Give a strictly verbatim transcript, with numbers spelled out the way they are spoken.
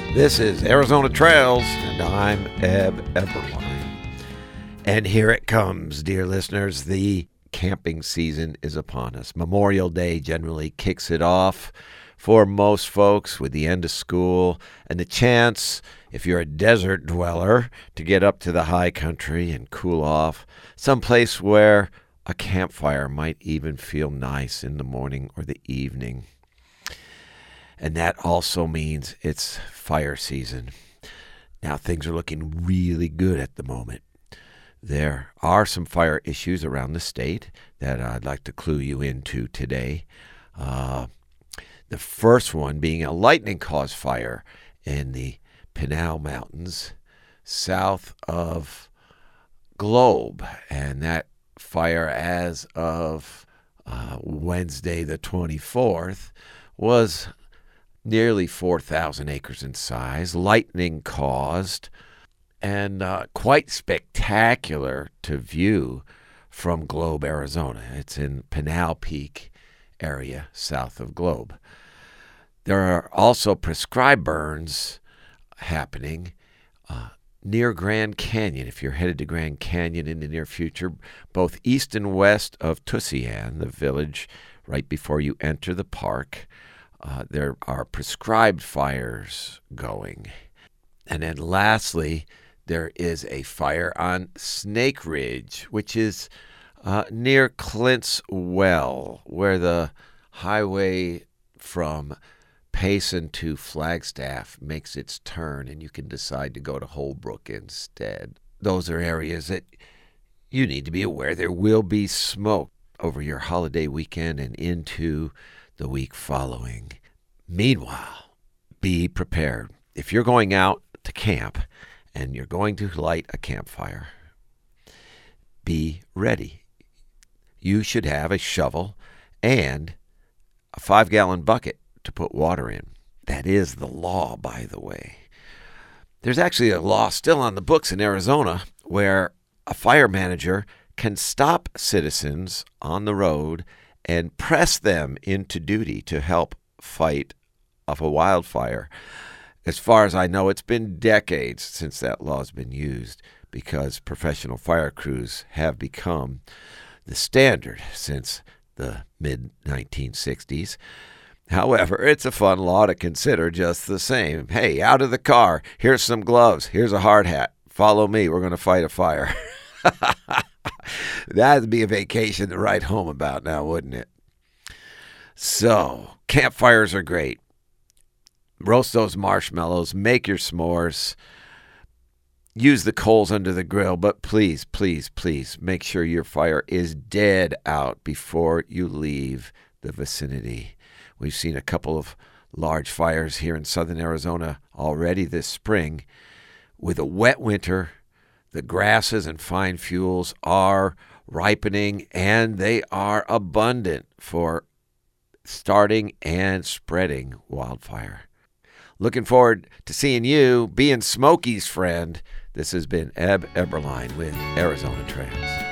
This is Arizona Trails, and I'm Eb Eberline. And here it comes, dear listeners. The camping season is upon us. Memorial Day generally kicks it off for most folks with the end of school and the chance, if you're a desert dweller, to get up to the high country and cool off, someplace where a campfire might even feel nice in the morning or the evening. And that also means it's fire season. Now things are looking really good at the moment. There are some fire issues around the state that I'd like to clue you into today. Uh, the first one being a lightning-caused fire in the Pinal Mountains south of Globe. And that fire, as of uh, Wednesday the twenty-fourth, was nearly four thousand acres in size, lightning caused, and uh, quite spectacular to view from Globe, Arizona. It's in Pinal Peak area south of Globe. There are also prescribed burns happening uh, near Grand Canyon. If you're headed to Grand Canyon in the near future, both east and west of Tusayan, the village right before you enter the park, Uh, there are prescribed fires going. And then lastly, there is a fire on Snake Ridge, which is uh, near Clint's Well, where the highway from Payson to Flagstaff makes its turn, and you can decide to go to Holbrook instead. Those are areas that you need to be aware there will be smoke over your holiday weekend and into the week following. Meanwhile, be prepared. If you're going out to camp and you're going to light a campfire, be ready. You should have a shovel and a five-gallon bucket to put water in. That is the law, by the way. There's actually a law still on the books in Arizona where a fire manager can stop citizens on the road and press them into duty to help fight off a wildfire. As far as I know, it's been decades since that law has been used because professional fire crews have become the standard since the mid nineteen sixties. However, it's a fun law to consider just the same. Hey, out of the car. Here's some gloves. Here's a hard hat. Follow me. We're going to fight a fire. That'd be a vacation to write home about now, wouldn't it? So, campfires are great. Roast those marshmallows. Make your s'mores. Use the coals under the grill. But please, please, please make sure your fire is dead out before you leave the vicinity. We've seen a couple of large fires here in southern Arizona already this spring. With a wet winter, the grasses and fine fuels are ripening, and they are abundant for starting and spreading wildfire. Looking forward to seeing you being Smokey's friend. This has been Eb Eberline with Arizona Trails.